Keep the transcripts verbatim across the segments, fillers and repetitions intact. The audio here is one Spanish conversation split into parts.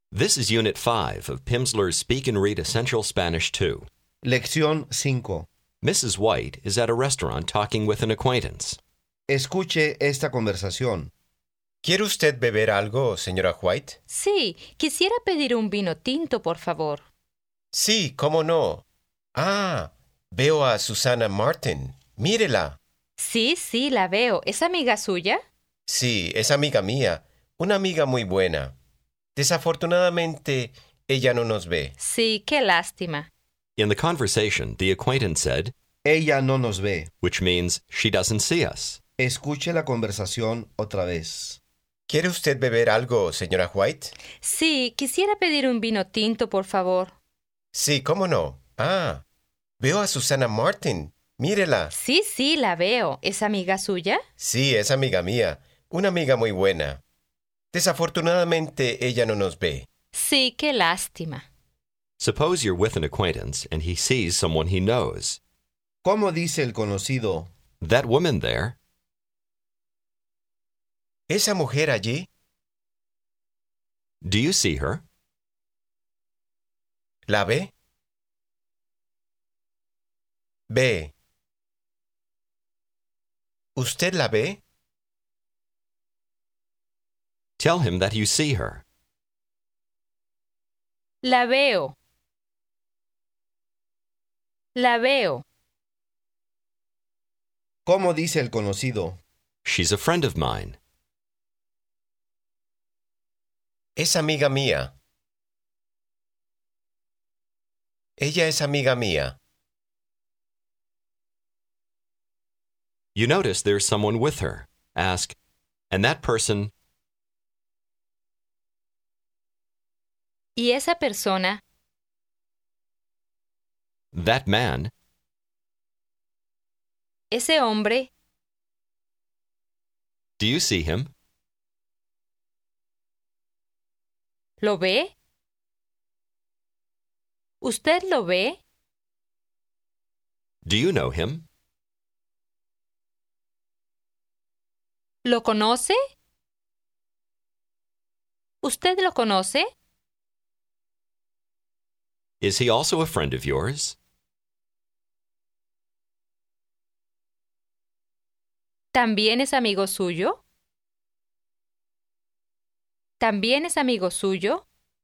This is Unit five of Pimsleur's Speak and Read Essential Spanish two. Lección cinco. Missus White is at a restaurant talking with an acquaintance. Escuche esta conversación. ¿Quiere usted beber algo, señora White? Sí, quisiera pedir un vino tinto, por favor. Sí, cómo no. Ah, veo a Susana Martin. Mírela. Sí, sí, la veo. ¿Es amiga suya? Sí, es amiga mía. Una amiga muy buena. Desafortunadamente, ella no nos ve. Sí, qué lástima. In the conversation, the acquaintance said, Ella no nos ve. which means she doesn't see us. Escuche la conversación otra vez. ¿Quiere usted beber algo, señora White? Sí, quisiera pedir un vino tinto, por favor. Sí, cómo no. Ah, veo a Susana Martin. Mírela. Sí, sí, la veo. ¿Es amiga suya? Sí, es amiga mía. Una amiga muy buena. Desafortunadamente, ella no nos ve. Sí, qué lástima. Suppose you're with an acquaintance and he sees someone he knows. ¿Cómo dice el conocido? That woman there, ¿Esa mujer allí? do you see her? ¿La ve? Ve. ¿Usted la ve? Tell him that you see her. La veo. La veo. ¿Cómo dice el conocido? She's a friend of mine. Es amiga mía. Ella es amiga mía. You notice there's someone with her. Ask, and that person, ¿Y esa persona? that man, ¿Ese hombre? do you see him? ¿Lo ve? ¿Usted lo ve? Do you know him? ¿Lo conoce? ¿Usted lo conoce? Is he also a friend of yours? ¿También es amigo suyo? ¿También es amigo suyo?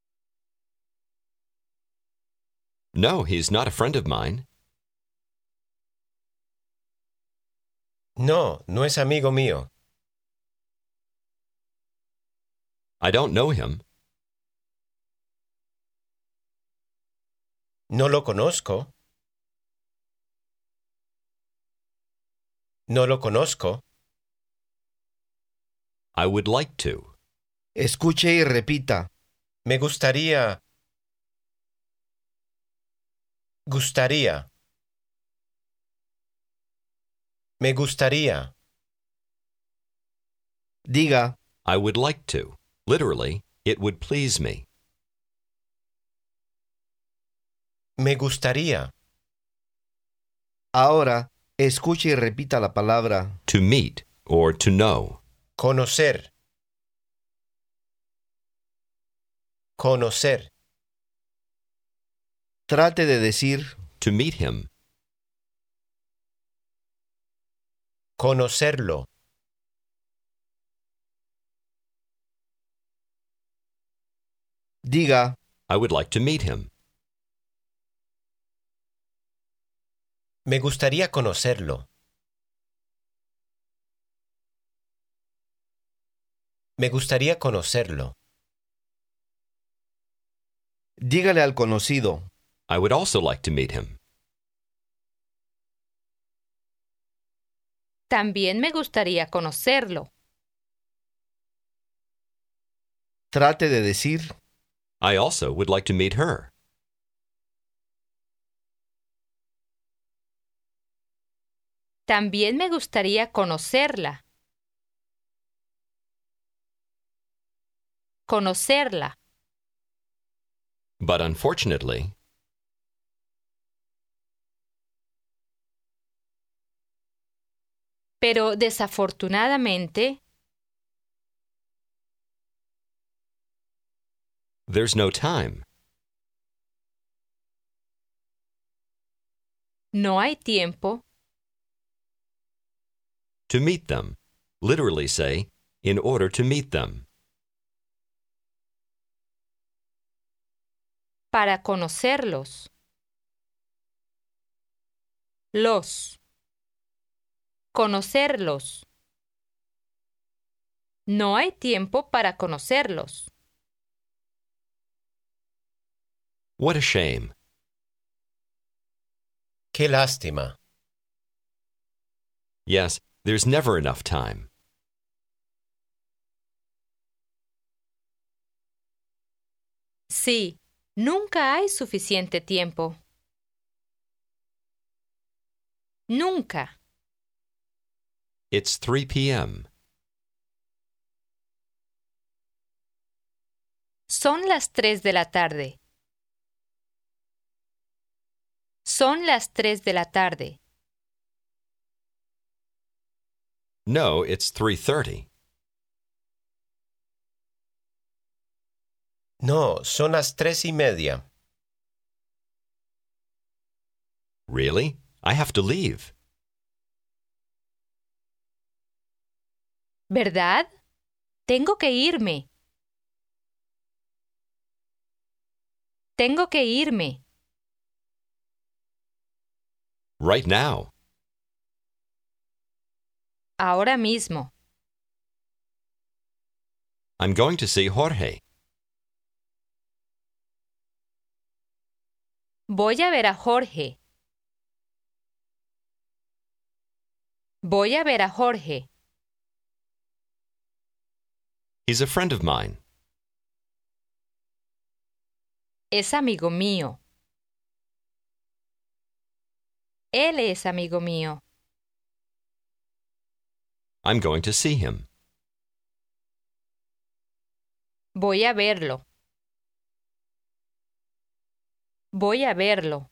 No, he's not a friend of mine. No, no es amigo mío. I don't know him. No lo conozco. No lo conozco. I would like to. Escuche y repita. Me gustaría... Gustaría. Me gustaría. Diga, I would like to. Literally, it would please me. Me gustaría. ahora, escuche y repita la palabra. To meet or to know. Conocer. Conocer. Trate de decir, To meet him. Conocerlo. diga, I would like to meet him. Me gustaría conocerlo. Me gustaría conocerlo. dígale al conocido. I would also like to meet him. También me gustaría conocerlo. Trate de decir, I also would like to meet her. También me gustaría conocerla. Conocerla. But unfortunately, Pero desafortunadamente, There's no time. No hay tiempo. To meet them. Literally say, in order to meet them. Para conocerlos. Los. Conocerlos. No hay tiempo para conocerlos. What a shame. Qué lástima. Yes, there's never enough time. Sí, nunca hay suficiente tiempo. Nunca. It's three p.m. Son las tres de la tarde. Son las tres de la tarde. No, it's three thirty. No, son las tres y media. Really? I have to leave. ¿Verdad? Tengo que irme. Tengo que irme. Right now. Ahora mismo. I'm going to see Jorge. Voy a ver a Jorge. Voy a ver a Jorge. He's a friend of mine. Es amigo mío. Él es amigo mío. I'm going to see him. Voy a verlo. Voy a verlo.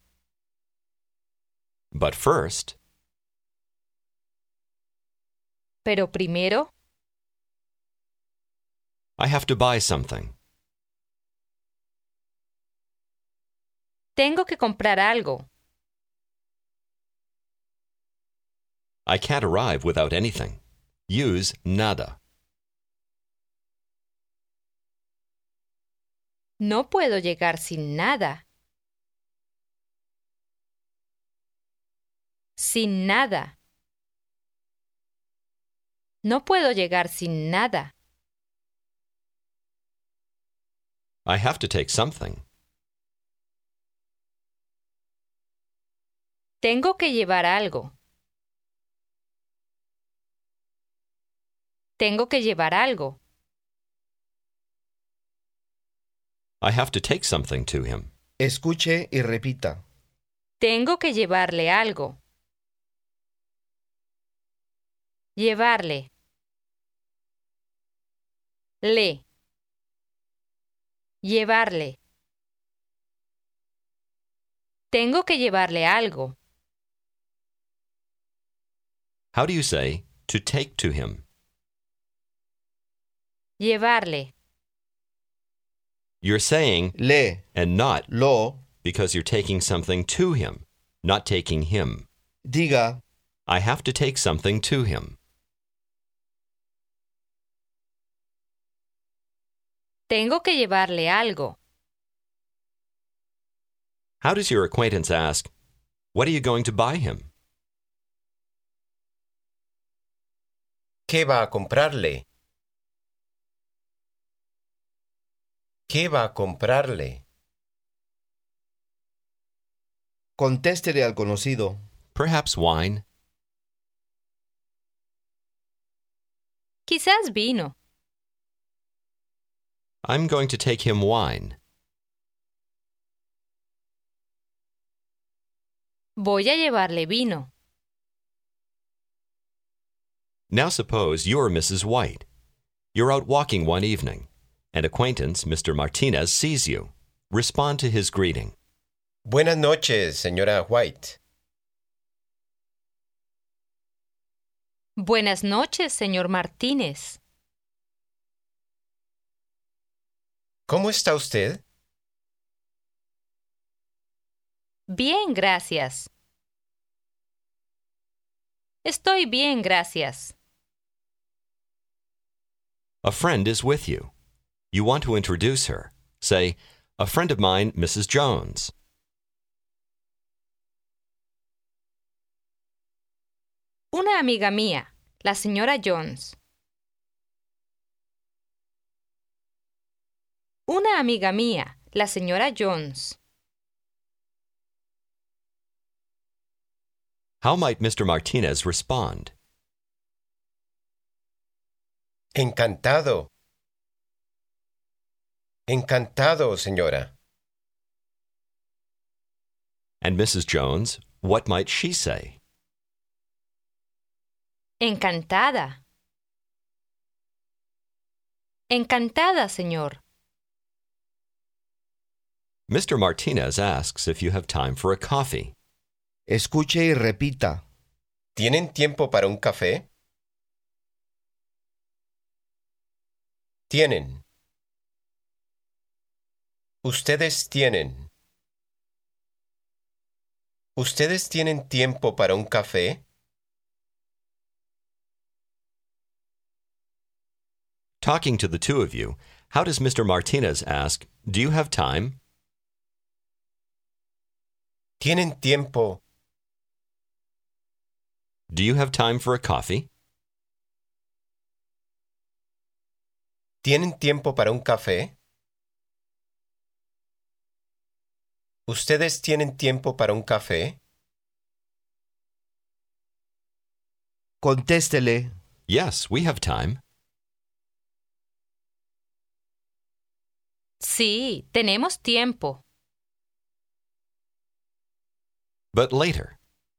But first, Pero primero, I have to buy something. tengo que comprar algo. I can't arrive without anything. Use nada. No puedo llegar sin nada. Sin nada. No puedo llegar sin nada. I have to take something. Tengo que llevar algo. Tengo que llevar algo. I have to take something to him. Escuche y repita. Tengo que llevarle algo. Llevarle. Le. Llevarle. Tengo que llevarle algo. How do you say to take to him? Llevarle. You're saying Le, and not lo, because you're taking something to him, not taking him. diga, I have to take something to him. Tengo que llevarle algo. How does your acquaintance ask, what are you going to buy him? ¿Qué va a comprarle? ¿Qué va a comprarle? contéstele al conocido. Perhaps wine. Quizás vino. I'm going to take him wine. Voy a llevarle vino. Now suppose you're Missus White. You're out walking one evening. An acquaintance, Mister Martinez, sees you. Respond to his greeting. Buenas noches, señora White. Buenas noches, señor Martínez. ¿Cómo está usted? Bien, gracias. Estoy bien, gracias. A friend is with you. You want to introduce her. Say, a friend of mine, Missus Jones. Una amiga mía, la señora Jones. Una amiga mía, la señora Jones. How might Mister Martinez respond? Encantado. Encantado, señora. And Missus Jones, what might she say? Encantada. Encantada, señor. Mister Martinez asks if you have time for a coffee. Escuche y repita. ¿Tienen tiempo para un café? Tienen. Ustedes tienen. ¿Ustedes tienen tiempo para un café? Talking to the two of you, how does Mister Martinez ask, do you have time? ¿Tienen tiempo? Do you have time for a coffee? ¿Tienen tiempo para un café? ¿Ustedes tienen tiempo para un café? Contéstele. Yes, we have time. Sí, tenemos tiempo. But later.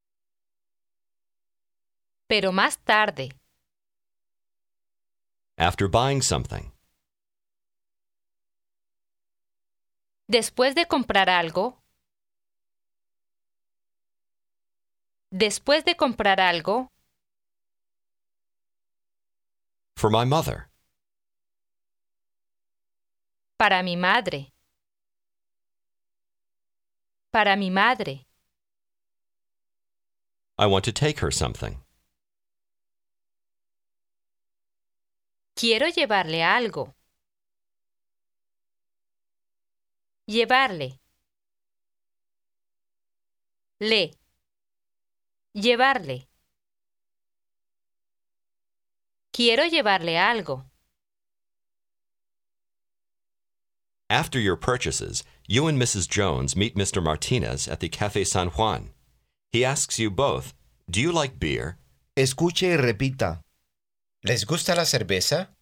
Pero más tarde. After buying something. Después de comprar algo. Después de comprar algo. For my mother. Para mi madre. Para mi madre. I want to take her something. Quiero llevarle algo. Llevarle. Le. Llevarle. Quiero llevarle algo. After your purchases, you and Missus Jones meet Mister Martinez at the Café San Juan. He asks you both, do you like beer? Escuche y repita. ¿Les gusta la cerveza?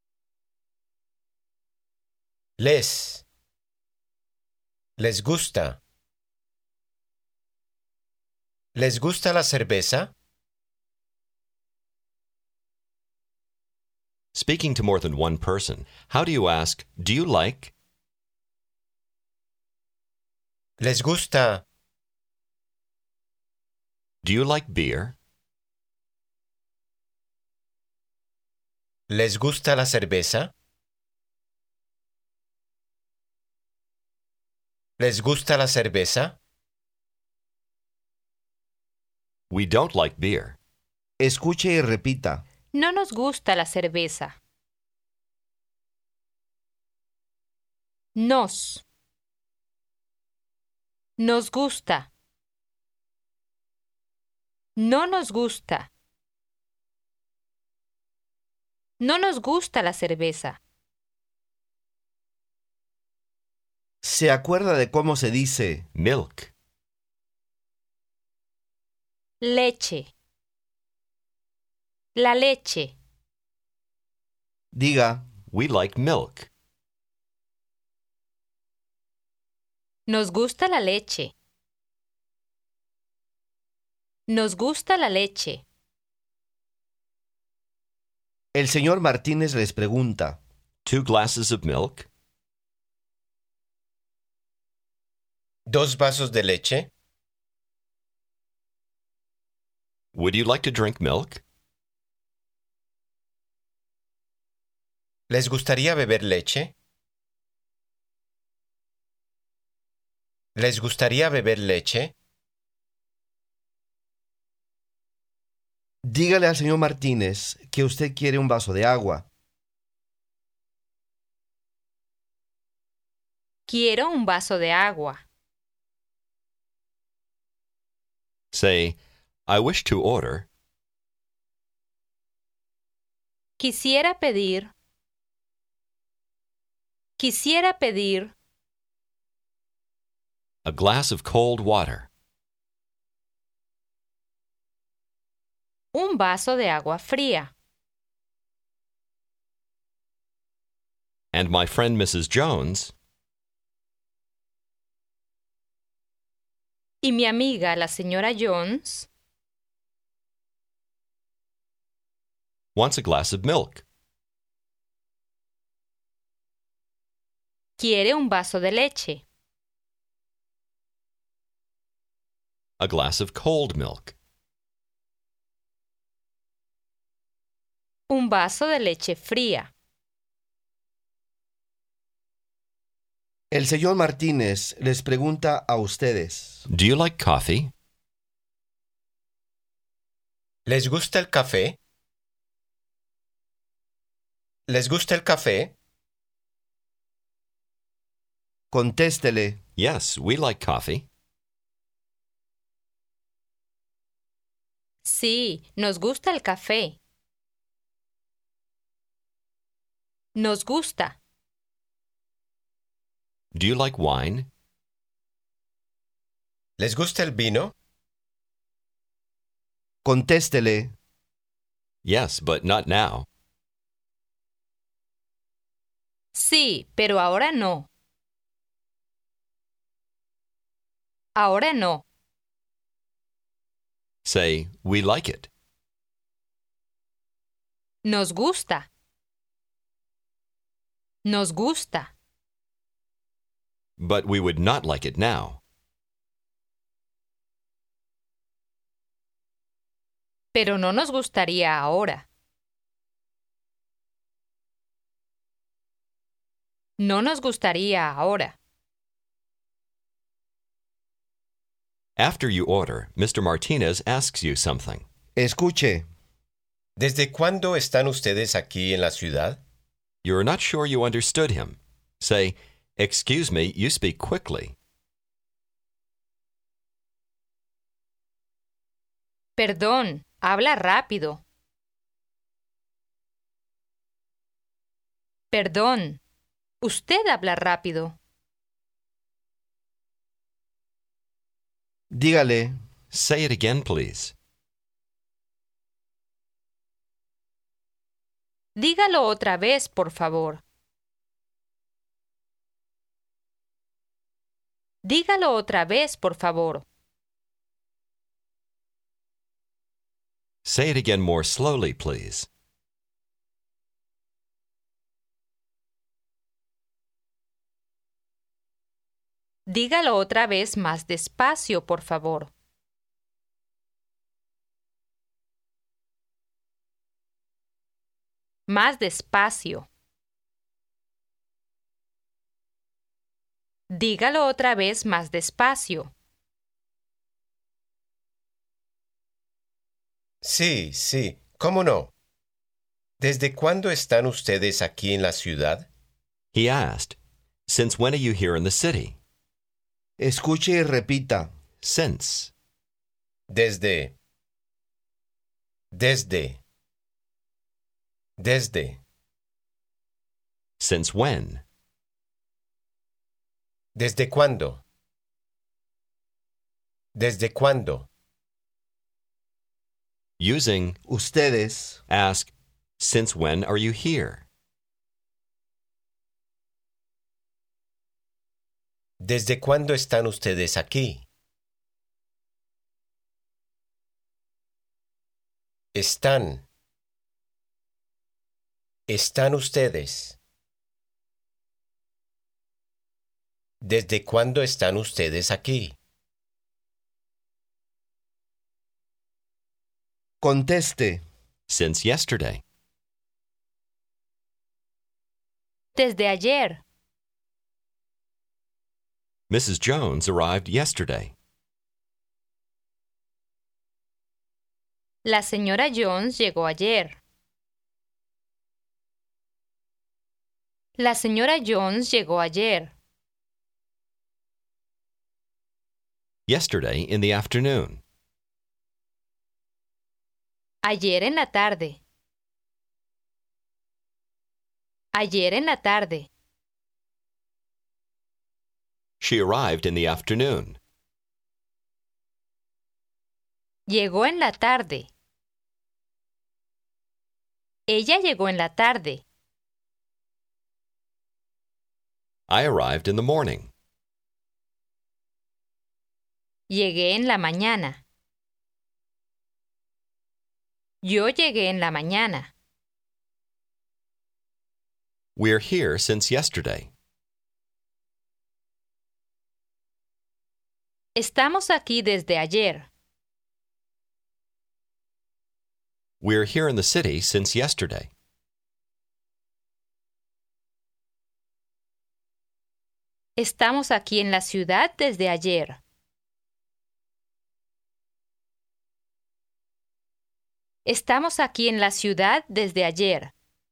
Les. ¿Les gusta? ¿Les gusta la cerveza? Speaking to more than one person, how do you ask, do you like? ¿Les gusta? Do you like beer? ¿Les gusta la cerveza? ¿Les gusta la cerveza? We don't like beer. Escuche y repita. No nos gusta la cerveza. Nos. Nos gusta. No nos gusta. No nos gusta la cerveza. ¿Se acuerda de cómo se dice Milk. Leche. La leche. Diga, We like milk. Nos gusta la leche. Nos gusta la leche. el señor Martínez les pregunta, Two glasses of milk? ¿Dos vasos de leche? Would you like to drink milk? ¿Les gustaría beber leche? ¿Les gustaría beber leche? Dígale al señor Martínez que usted quiere un vaso de agua. Quiero un vaso de agua. Say, I wish to order Quisiera pedir. Quisiera pedir a glass of cold water. un vaso de agua fría. And my friend Missus Jones Y mi amiga, la señora Jones, wants a glass of milk. quiere un vaso de leche. A glass of cold milk. Un vaso de leche fría. El señor Martínez les pregunta a ustedes. Do you like coffee? ¿Les gusta el café? ¿Les gusta el café? Contéstele. Yes, we like coffee. Sí, nos gusta el café. Nos gusta. Do you like wine? ¿Les gusta el vino? Contéstele. Yes, but not now. Sí, pero ahora no. Ahora no. Say, we like it. Nos gusta. Nos gusta. But we would not like it now. Pero no nos gustaría ahora. No nos gustaría ahora. After you order, Mister Martinez asks you something. Escuche. ¿Desde cuándo están ustedes aquí en la ciudad? You're not sure you understood him. Say, excuse me, you speak quickly. Perdón, habla rápido. Perdón, usted habla rápido. Dígale. Say it again, please. Dígalo otra vez, por favor. Dígalo otra vez, por favor. Say it again more slowly, please. Dígalo otra vez más despacio, por favor. Más despacio. Dígalo otra vez más despacio. Sí, sí, ¿cómo no? ¿Desde cuándo están ustedes aquí en la ciudad? He asked, since when are you here in the city? Escuche y repita. Since. Desde. Desde. Desde. Since when? ¿Desde cuándo? ¿Desde cuándo? Using Ustedes. ask, since when are you here? ¿Desde cuándo están ustedes aquí? Están. Están ustedes. ¿Desde cuándo están ustedes aquí? Conteste. Since yesterday. Desde ayer. Missus Jones arrived yesterday. La señora Jones llegó ayer. La señora Jones llegó ayer. Yesterday in the afternoon. Ayer en la tarde. Ayer en la tarde. She arrived in the afternoon. Llegó en la tarde. Ella llegó en la tarde. I arrived in the morning. Llegué en la mañana. Yo llegué en la mañana. We're here since yesterday. Estamos aquí desde ayer. We're here in the city since yesterday. Estamos aquí en la ciudad desde ayer. Estamos aquí en la ciudad desde ayer.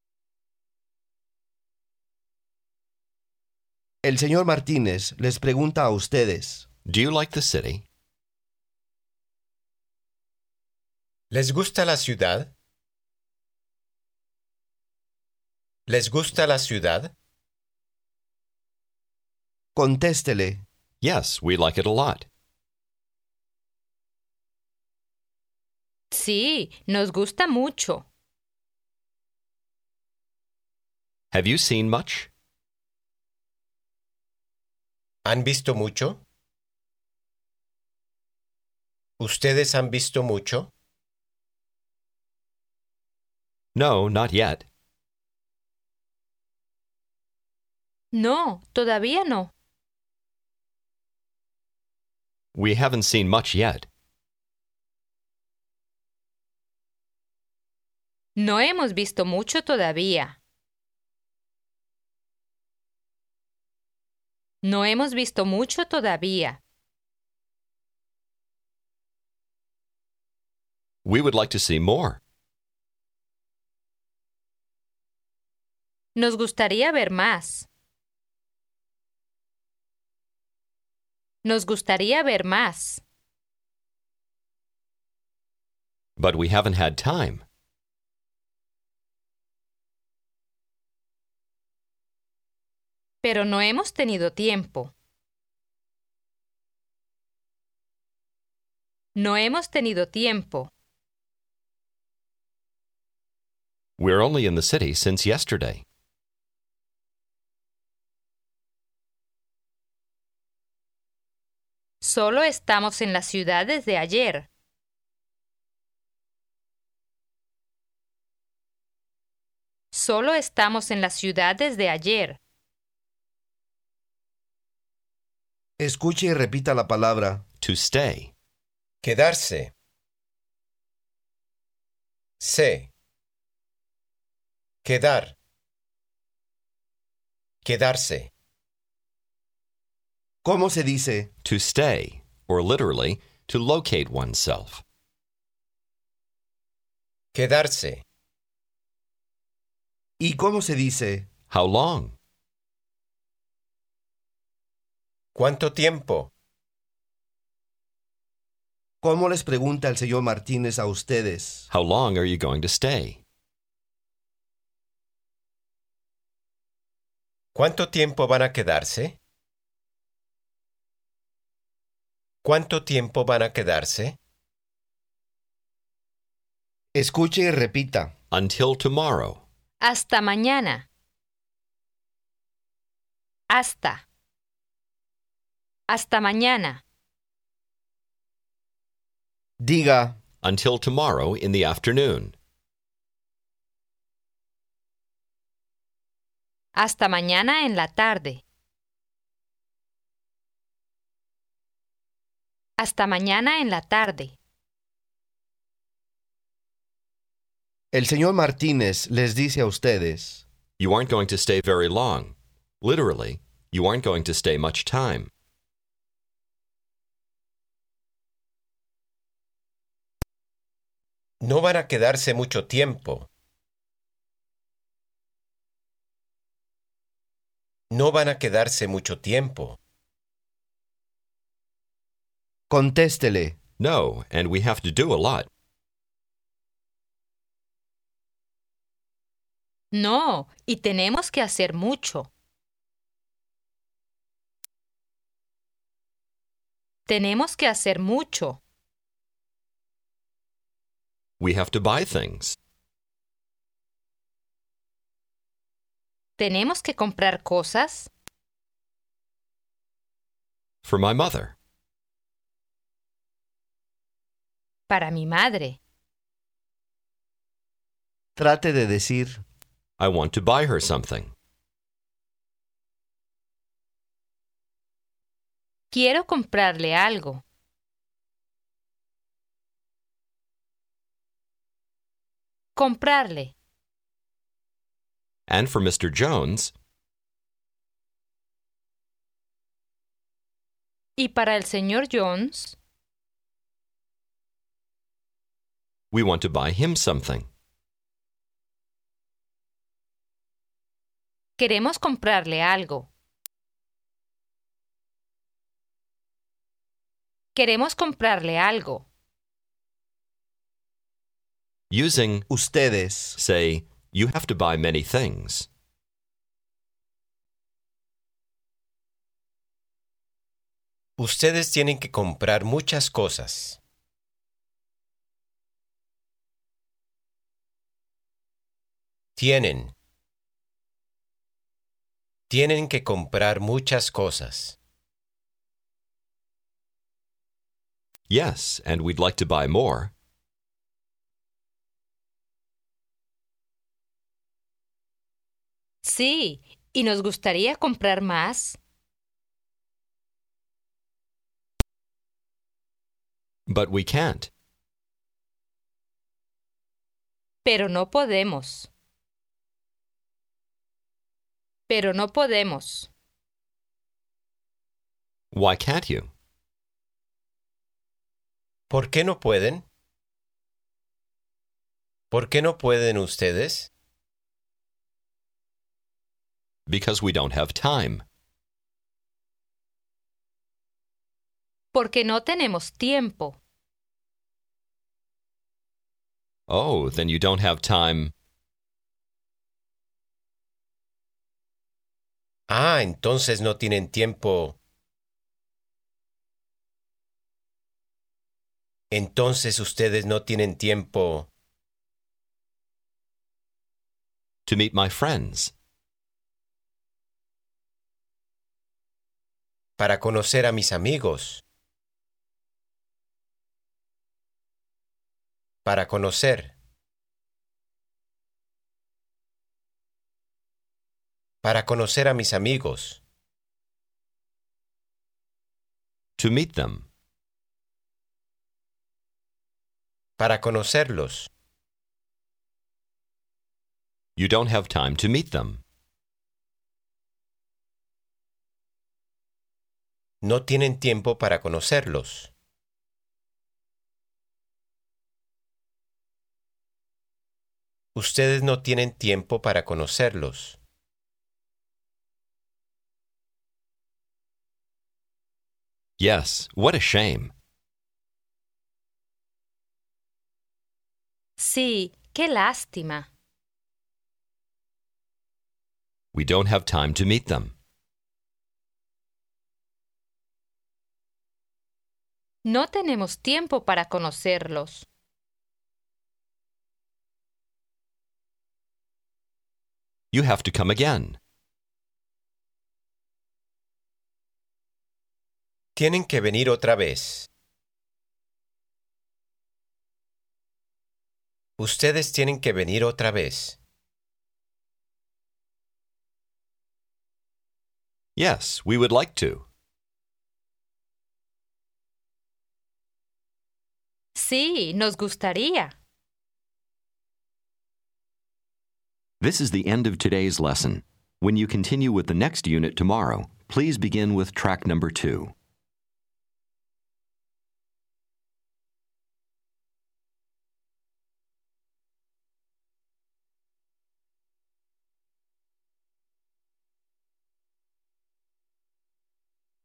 El señor Martínez les pregunta a ustedes. Do you like the city? ¿Les gusta la ciudad? ¿Les gusta la ciudad? Contéstele. Yes, we like it a lot. Sí, nos gusta mucho. Have you seen much? ¿Han visto mucho? ¿Ustedes han visto mucho? No, not yet. No, todavía no. We haven't seen much yet. No hemos visto mucho todavía. No hemos visto mucho todavía. We would like to see more. Nos gustaría ver más. Nos gustaría ver más. But we haven't had time. Pero no hemos tenido tiempo. No hemos tenido tiempo. We're only in the city since yesterday. Solo estamos en la ciudad desde ayer. Solo estamos en la ciudad desde ayer. Escuche y repita la palabra. To stay. Quedarse. Se. Quedar. Quedarse. ¿Cómo se dice? To stay, or literally, to locate oneself. Quedarse. ¿Y cómo se dice? How long? ¿Cuánto tiempo? ¿Cómo les pregunta el señor Martínez a ustedes? How long are you going to stay? ¿Cuánto tiempo van a quedarse? ¿Cuánto tiempo van a quedarse? Escuche y repita. Until tomorrow. Hasta mañana. Hasta. Hasta mañana. Diga. Until tomorrow in the afternoon. Hasta mañana en la tarde. Hasta mañana en la tarde. El señor Martínez les dice a ustedes. You aren't going to stay very long. Literally, you aren't going to stay much time. No van a quedarse mucho tiempo. No van a quedarse mucho tiempo. Contéstele. No, and we have to do a lot. No, y tenemos que hacer mucho. Tenemos que hacer mucho. We have to buy things. Tenemos que comprar cosas. For my mother. Para mi madre. Trate de decir, I want to buy her something. Quiero comprarle algo. Comprarle. And for Mister Jones, Y para el señor Jones, we want to buy him something. queremos comprarle algo. Queremos comprarle algo. Using ustedes. say, you have to buy many things. Ustedes tienen que comprar muchas cosas. Tienen. Tienen que comprar muchas cosas. Yes, and we'd like to buy more. Sí, y nos gustaría comprar más. But we can't. Pero no podemos. Pero no podemos. Why can't you? ¿Por qué no pueden? ¿Por qué no pueden ustedes? Because we don't have time. Porque no tenemos tiempo. Oh, then you don't have time. Ah, entonces no tienen tiempo. Entonces ustedes no tienen tiempo. To meet my friends. Para conocer a mis amigos. Para conocer. Para conocer a mis amigos. To meet them. Para conocerlos. You don't have time to meet them. No tienen tiempo para conocerlos. Ustedes no tienen tiempo para conocerlos. Yes, what a shame. Sí, qué lástima. We don't have time to meet them. No tenemos tiempo para conocerlos. You have to come again. Tienen que venir otra vez. Ustedes tienen que venir otra vez. Yes, we would like to. Sí, nos gustaría. This is the end of today's lesson. When you continue with the next unit tomorrow, please begin with track number two.